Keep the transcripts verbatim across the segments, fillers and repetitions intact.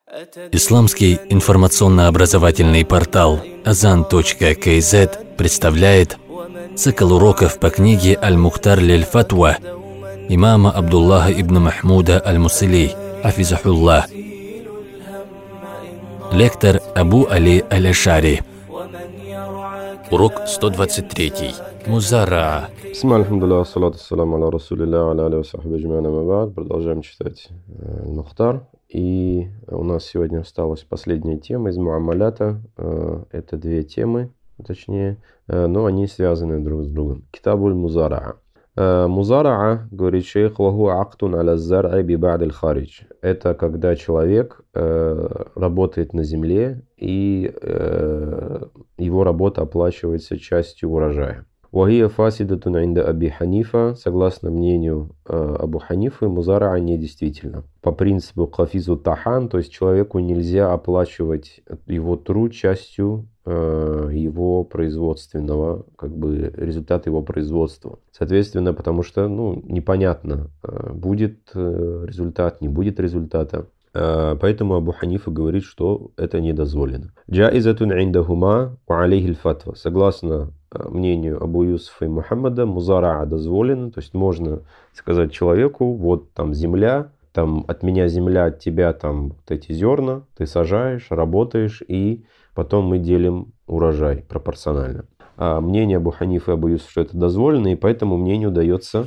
Исламский информационно-образовательный портал азан точка кей зет представляет цикл уроков по книге «Аль-Мухтар лиль-Фатва» имама Абдуллаха ибн Махмуда аль-Мусили, хафизахуллах. Лектор Абу Али аль-Ашари. Урок сто двадцать три. Музараа. Продолжаем читать Аль-Мухтар. И у нас сегодня осталась последняя тема из Муамалята. Это две темы, точнее, но они связаны друг с другом. Китабуль Музараа. Музараа, говорит шейх, ваху актун аля зар'и би ба'д аль-харидж. Это когда человек э, работает на земле, и э, его работа оплачивается частью урожая. Вахия фасидатун инда Аби Ханифа. Согласно мнению э, Абу Ханифы, музараа недействительно. По принципу хафизу тахан, то есть человеку нельзя оплачивать его труд частью э, его производственного, как бы результата его производства. Соответственно, потому что ну, непонятно, э, будет э, результат, не будет результата. Поэтому Абу Ханифа говорит, что это недозволено. Джаизатун индахума ва алейхи аль-фатва. Согласно мнению Абу Юсуфа и Мухаммада, музараа дозволено. То есть можно сказать человеку, вот там земля, там от меня земля, от тебя там вот эти зерна, ты сажаешь, работаешь, и потом мы делим урожай пропорционально. А мнение Абу Ханифа и Абу Юсуфа, что это дозволено, и поэтому мнению дается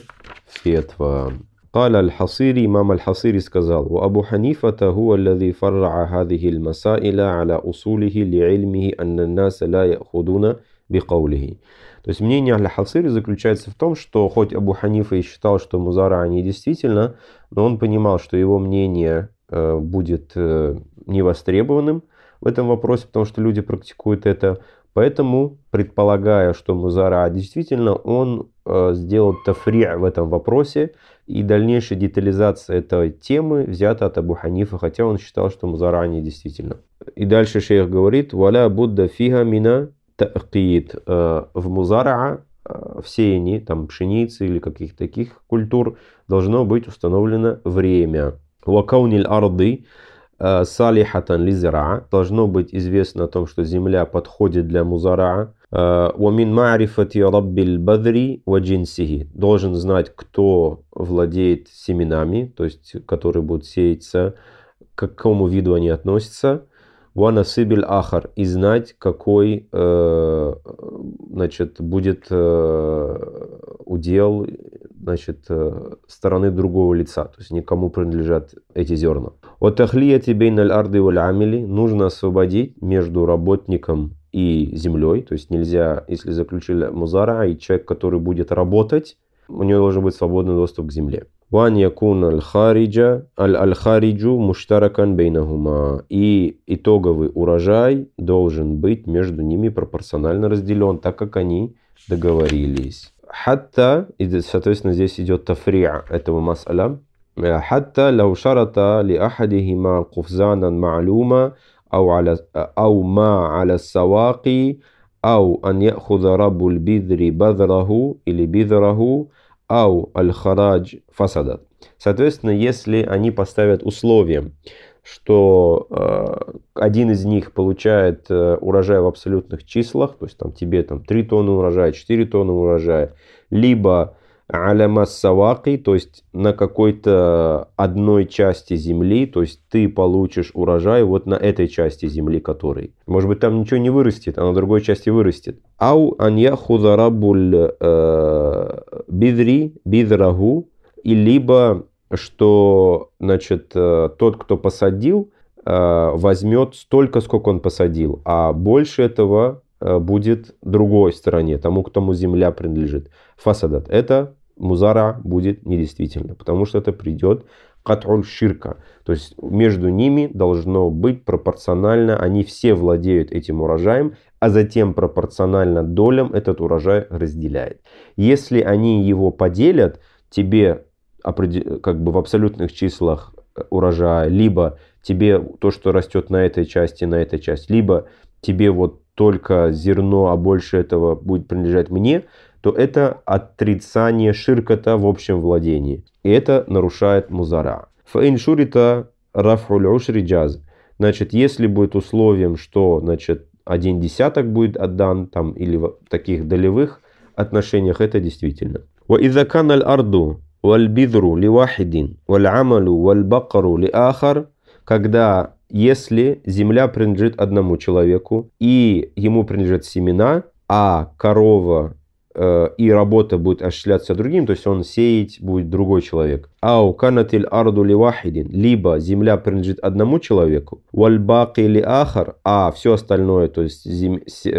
фетва. قال الحصيري, имам аль-Хасири сказал: وأبو حنيفة هو الذي فرع هذه المسائل على أصوله لعلمه أن الناس لا يأخذون بقوله. То есть мнение аль-Хасири заключается в том, что хоть Абу Ханифа и считал, что музараа недействительно, но он понимал, что его мнение э, будет э, невостребованным в этом вопросе, потому что люди практикуют это. Поэтому, предполагая, что музараа действительно, он э, сделал тафри' в этом вопросе, и дальнейшая детализация этой темы взята от Абу Ханифа, хотя он считал, что музараа недействительно. И дальше шейх говорит: «Валя будда фиха мина та'кид». В музараа, в сеянии, там, пшеницы или каких-то таких культур, должно быть установлено время. «Вакауниль арды салихатан лизраа». Должно быть известно о том, что земля подходит для музараа. «Вамин ма'рифати раббиль бадри ва джинсихи». Должен знать, кто владеет семенами, то есть которые будут сеяться, к какому виду они относятся. «Ва насибиль ахар». И знать, какой э, значит, будет э, удел, значит, стороны другого лица, то есть никому принадлежат эти зерна. «Ва тахлияти бейналь арды валь амили». Нужно освободить между работником и землей, то есть нельзя, если заключили музараа, и человек, который будет работать, у него должен быть свободный доступ к земле. «Ван якун аль-хариджа аль-хариджу муштаракан бейнахума». И итоговый урожай должен быть между ними пропорционально разделен, так как они договорились. «Хатта», и, соответственно, здесь идет тафри'а этого мас'аля. «Хатта лау шарата ли ахадихима куфзанан ма'лума أو على أو ما على السواقي أو أن يأخذ رب البذر بذره или بذره أو الخراج فسدت». Соответственно, если они поставят условие, что э, один из них получает э, урожай в абсолютных числах, то есть там тебе там три тонны урожая, четыре тонны урожая, либо алямас саваки, то есть на какой-то одной части земли, то есть ты получишь урожай вот на этой части земли, который, может быть, там ничего не вырастет, а на другой части вырастет. Ау анья хузарабуль бидри бидраху, и либо что, значит, тот, кто посадил, возьмет столько, сколько он посадил, а больше этого будет другой стороне, тому, кому земля принадлежит. Фасадат. Это музараа будет недействительно, потому что это придет кат'уль ширка. То есть между ними должно быть пропорционально, они все владеют этим урожаем, а затем пропорционально долям этот урожай разделяет. Если они его поделят, тебе как бы в абсолютных числах урожая, либо тебе то, что растет на этой части, на этой части, либо тебе вот только зерно, а больше этого будет принадлежать мне, то это отрицание ширката в общем владении. И это нарушает музараа. Фаин шурита раф'уль ушри джаз. Значит, если будет условием, что, значит, один десяток будет отдан, там, или в таких долевых отношениях, это действительно. وَإِذَا كَانَ الْأَرْضُ وَالْبِذْرُ لِوَاحِدٍ وَالْعَمَلُ وَالْبَقَرُ لِآخَرِ, когда, если земля принадлежит одному человеку, и ему принадлежат семена, а корова э, и работа будет осуществляться другим, то есть он сеять будет другой человек. Ау канатиль арду ли вахидин, либо земля принадлежит одному человеку, вальбаки ли ахар, а все остальное, то есть зем,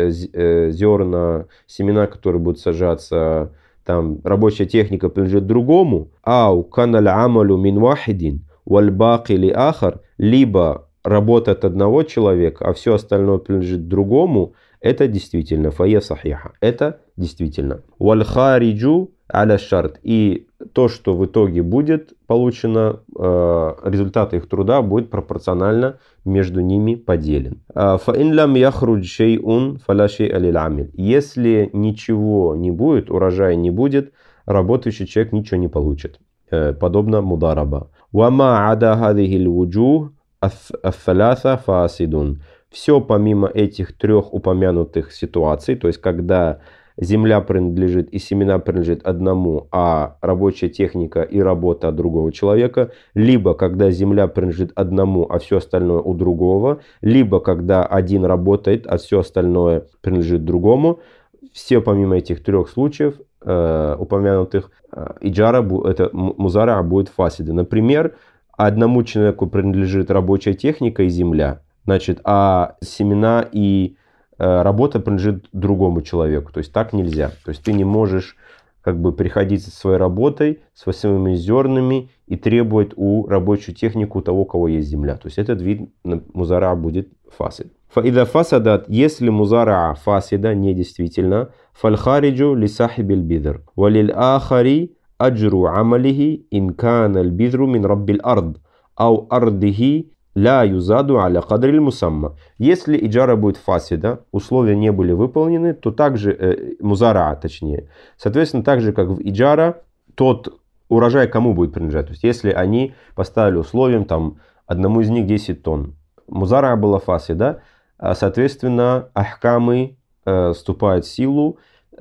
зерна, семена, которые будут сажаться, там рабочая техника принадлежит другому. Ау каналь амалю мин вахидин, вальбаки ли ахар, либо работа от одного человека, а все остальное принадлежит другому. Это действительно фая сахиха. Это действительно. Валь хариджу аля шарт. И то, что в итоге будет получено, результат их труда будет пропорционально между ними поделен. Фаин лам яхруджь шейун фаля шей'a лиль амиль. Если ничего не будет, урожая не будет, работающий человек ничего не получит. Подобно мудараба. Вама ада хадихиль вуджух ас-саласа фасидун. Все помимо этих трех упомянутых ситуаций, то есть когда земля принадлежит и семена принадлежит одному, а рабочая техника и работа от другого человека, либо когда земля принадлежит одному, а все остальное у другого, либо когда один работает, а все остальное принадлежит другому, все помимо этих трех случаев э, упомянутых, э, иджара, это музара будет фасиды. Например, одному человеку принадлежит рабочая техника и земля, значит, а семена и э, работа принадлежит другому человеку. То есть так нельзя. То есть ты не можешь как бы приходить со своей работой, со своими зернами и требовать у рабочую технику того, у кого есть земля. То есть этот вид музара будет фасид. Фаида фасадат, если музара фасида недействительно, фальхариджу лисахибиль бидр, валиль ахари аджру амалихи инканаль бидру мин раббиль ард, ау ардихи ля юзаду аля кадриль мусамма. Если иджара будет фасида, условия не были выполнены, то также, э, музара точнее, соответственно, так же как в иджара, тот урожай кому будет принадлежать. То есть если они поставили условием, там, одному из них десять тонн, музара была фасида, соответственно, ахкамы э, вступают в силу,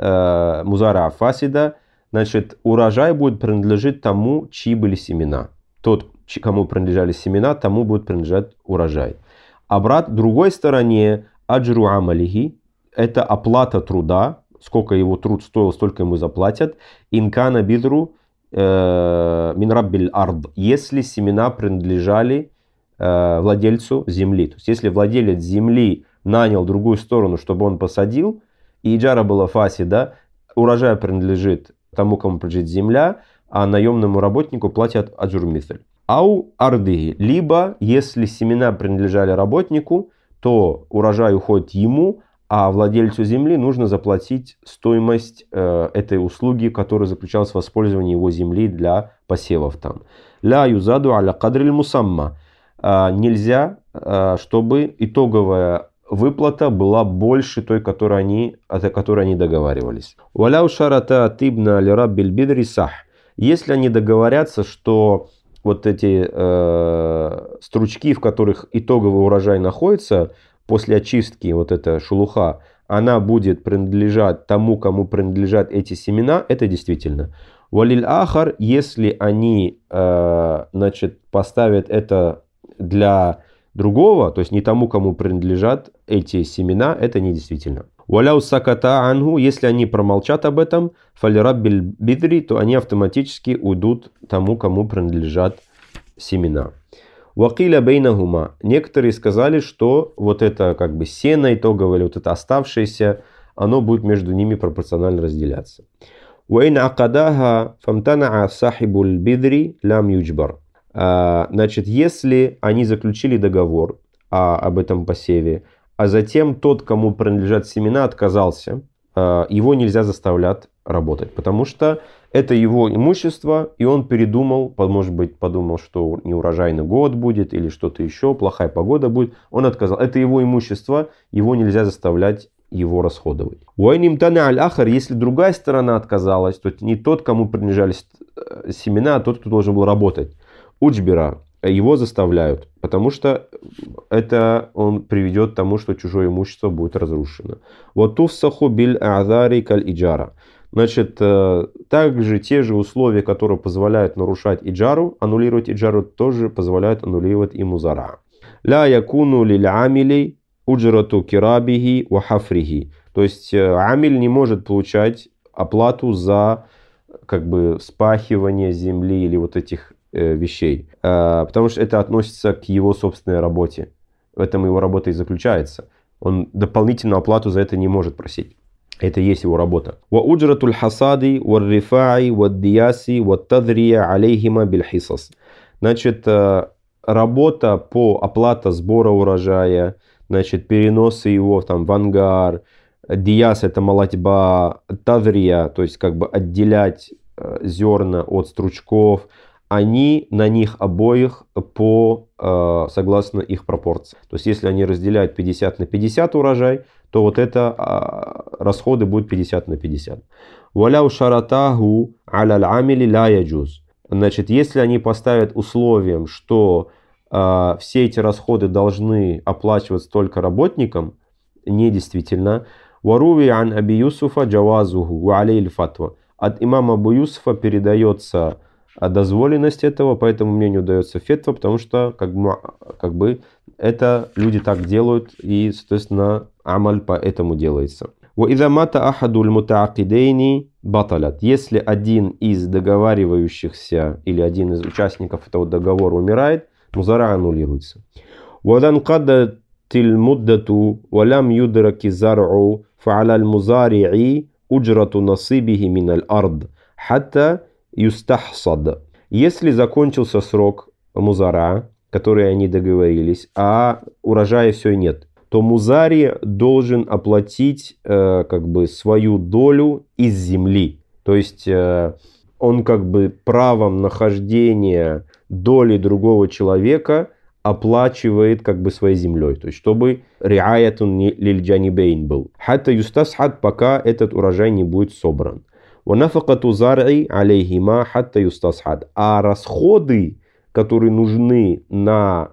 э, музара фасида, значит, урожай будет принадлежать тому, чьи были семена. Тот, кому принадлежали семена, тому будет принадлежать урожай. А брат, другой стороне, аджру амалихи, это оплата труда, сколько его труд стоил, столько ему заплатят. Инкана бидру мин раббиль ард, если семена принадлежали э, владельцу земли. То есть если владелец земли нанял другую сторону, чтобы он посадил, и иджара была фасида, урожай принадлежит тому, кому принадлежит земля, а наемному работнику платят аджур мисль. Ау арды, либо если семена принадлежали работнику, то урожай уходит ему, а владельцу земли нужно заплатить стоимость э, этой услуги, которая заключалась в использовании его земли для посевов там. Ля юзаду аля кадриль мусамма. Э, нельзя, э, чтобы итоговая выплата была больше той, которой они, о которой они договаривались. Валяу шарата тибна ли раббиль бидри сах. Если они договорятся, что вот эти э, стручки, в которых итоговый урожай находится, после очистки, вот эта шелуха, она будет принадлежать тому, кому принадлежат эти семена, это действительно. Валиль ахар, если они э, значит, поставят это для другого, то есть не тому, кому принадлежат эти семена, это не действительно. Валяу саката ангу, если они промолчат об этом, фалираббиль бидри, то они автоматически уйдут тому, кому принадлежат семена. Вакиля бейнахума. Некоторые сказали, что вот это как бы сено итоговое, или вот это оставшееся, оно будет между ними пропорционально разделяться. Уэйн акадаха фамтанаа сахибуль бидри лям юджбар. Значит, если они заключили договор а, об этом посеве, а затем тот, кому принадлежат семена, отказался, его нельзя заставлять работать, потому что это его имущество, и он передумал, может быть, подумал, что неурожайный год будет или что-то еще, плохая погода будет, он отказал. Это его имущество, его нельзя заставлять его расходовать. Если другая сторона отказалась, то не тот, кому принадлежали семена, а тот, кто должен был работать. Уджбира его заставляют, потому что это он приведет к тому, что чужое имущество будет разрушено. Вот туфсаху биль а'зари каль иджара. Значит, также те же условия, которые позволяют нарушать иджару, аннулировать иджару, тоже позволяют аннулировать и музара. Ля якуну лиль амили уджрату кирабихи ва хафрихи. То есть амиль не может получать оплату за как бы вспахивание земли или вот этих э, вещей, э, потому что это относится к его собственной работе. В этом его работа и заключается. Он дополнительную оплату за это не может просить. Это и есть его работа. Ва уджратуль хасади ва рифаи ва дияси ва тадрия алейхима биль хисас. Значит, э, работа по оплате сбора урожая, значит, переноса его там в ангар. Дияс — это молотьба, тадрия, то есть как бы отделять э, зерна от стручков, они на них обоих по, э, согласно их пропорции. То есть если они разделяют пятьдесят на пятьдесят урожай, то вот это э, расходы будут пятьдесят на пятьдесят. Валяу шаратаху аля амили ла яджуз. Значит, если они поставят условием, что э, все эти расходы должны оплачиваться только работникам, недействительно. Варуви ан Аби Юсуфа джавазуху ва алейхи фатва. От имама Абу Юсуфа передается дозволенность этого, по этому мнению дается фетва, потому что как бы, как бы это люди так делают, и, соответственно, амаль по этому делается. وَإِذَا مَاتَ أَحَدُ الْمُتَعَقِدَيْنِ بَطَلَتْ. Если один из договаривающихся или один из участников этого договора умирает, музара аннулируется. وَإِذَا انْقَضَتِ الْمُدَّةُ وَلَمْ يُدْرَكِ الزَّرْعُ فَعَلَى الْمُزَارِعِ أُجْرَةُ نَصِيبِهِ مِنَ الْأَرْضِ حَتَّى يُسْتَحْصَدَ. Если закончился срок музара, который они договорились, а урожая все нет, то музари должен оплатить э, как бы свою долю из земли. То есть э, он как бы правом нахождения доли другого человека оплачивает как бы своей землей. То есть чтобы риаятун лиль джанибейн был. Хатта юстасхад, пока этот урожай не будет собран. Ва нафакату зар'i алейхима хатта юстасхад. А расходы, которые нужны на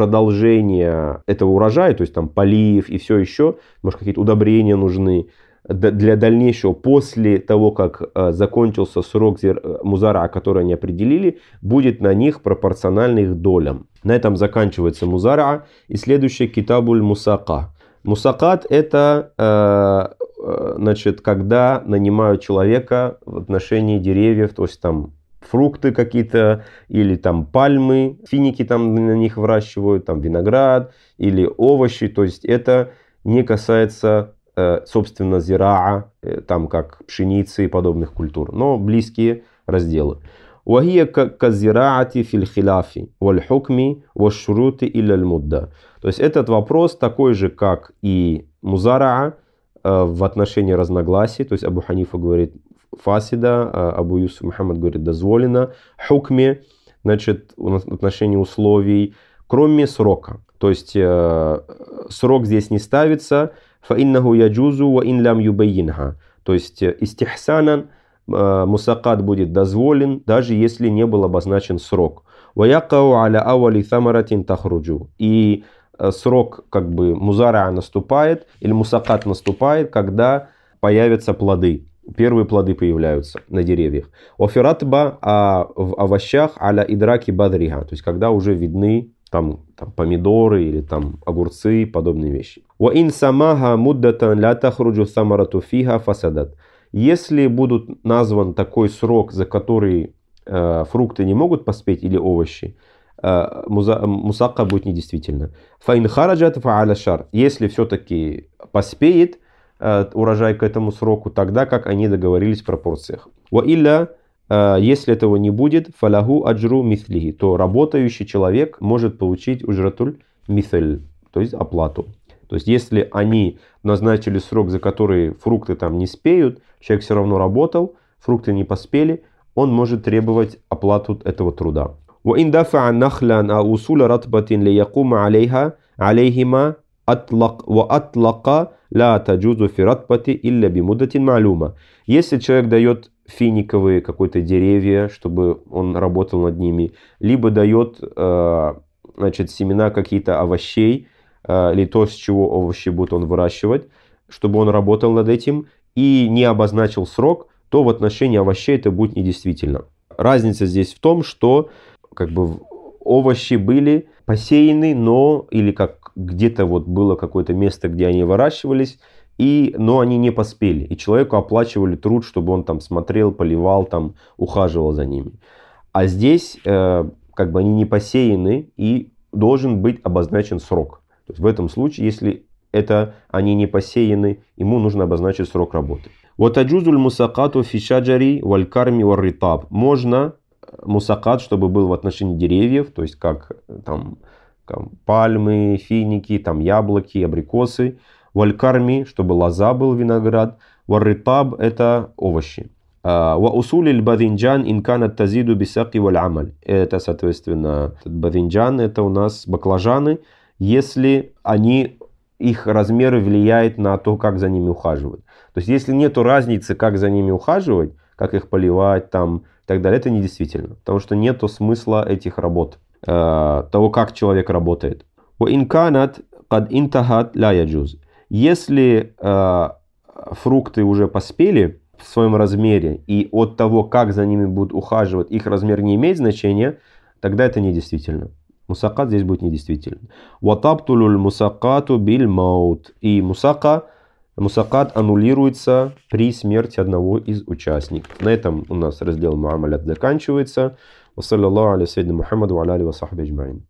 продолжение этого урожая, то есть там полив и все еще, может какие-то удобрения нужны для дальнейшего, после того, как э, закончился срок музара, который они определили, будет на них пропорционально их долям. На этом заканчивается музара. И следующее китабуль мусака. Мусакат — это э, э, значит, когда нанимают человека в отношении деревьев, то есть там фрукты какие-то, или там пальмы, финики там на них выращивают, там виноград, или овощи. То есть это не касается, э, собственно, зираа, э, там как пшеницы и подобных культур, но близкие разделы. وهي كالزراعة في الخلاف والحكم والشروط إلى المدة. То есть этот вопрос такой же, как и музараа э, в отношении разногласий. То есть Абу Ханифа говорит фасида, Абу Юсуф Мухаммад говорит дозволено. Хукме, значит, в отношении условий, кроме срока. То есть э, срок здесь не ставится. فَإِنَّهُ يَجُوزُ وَإِنْ لَمْ يُبَيِّنْهَا. То есть истихсанан, э, мусакат будет дозволен, даже если не был обозначен срок. وَيَقَوْ عَلَى أَوَلِ ثَمَرَةٍ تَخْرُجُ. И э, срок как бы музара наступает, или мусакат наступает, когда появятся плоды. Первые плоды появляются на деревьях. Офиратба, а в овощах аля идраки бадриха, то есть когда уже видны там, там помидоры или там огурцы, подобные вещи. Уаин самаха муддатан ля тахруджу самарату фиха фасадат. Если будут назван такой срок, за который э, фрукты не могут поспеть или овощи, э, муза, мусака будет недействительно. Фаин хараджат фааля шар. Если все-таки поспеет урожай к этому сроку, тогда как они договорились в пропорциях. Ва илля, если этого не будет, фаляху аджру мислихи, то работающий человек может получить уджратуль мисль, то есть оплату. То есть если они назначили срок, за который фрукты там не спеют, человек все равно работал, фрукты не поспели, он может требовать оплату этого труда. Ва ин дафа нахлян а усуля ратбатин ли якума алейха алейхима атлак ва атлака ла таджузу фи ратбати илля бимуддатин ма'лума. Если человек дает финиковые какие-то деревья, чтобы он работал над ними, либо дает э, значит, семена какие-то овощей, э, или то, с чего овощи будет он выращивать, чтобы он работал над этим, и не обозначил срок, то в отношении овощей это будет недействительно. Разница здесь в том, что как бы овощи были посеяны, но или как где-то вот было какое-то место, где они выращивались, и, но они не поспели. И человеку оплачивали труд, чтобы он там смотрел, поливал, там, ухаживал за ними. А здесь э, как бы они не посеяны, и должен быть обозначен срок. То есть в этом случае, если это они не посеяны, ему нужно обозначить срок работы. Вот аджузуль мусакату фи шаджари валь карми валь ритаб. Можно мусакат, чтобы был в отношении деревьев, то есть как там, там пальмы, финики, там яблоки, абрикосы. Валь карми, чтобы лоза был, виноград. Валь ритаб это овощи. Ва усулиль бадинджан инканат тазиду бисаки валь амаль. Это, соответственно, бадинджан, это у нас баклажаны, если они, их размеры влияют на то, как за ними ухаживать. То есть, если нет разницы, как за ними ухаживать, как их поливать, там, и так далее, это недействительно. Потому что нет смысла этих работ, э, того, как человек работает. Если э, фрукты уже поспели в своем размере, и от того, как за ними будут ухаживать, их размер не имеет значения, тогда это недействительно. Мусакат здесь будет недействителен. Ватабтулуль мусакату биль маут. И мусака, мусакат аннулируется при смерти одного из участников. На этом у нас раздел муамалят заканчивается. Ва саллаллаху аля саййидина Мухаммаду ва аля алихи ва сахбихи аджмаин.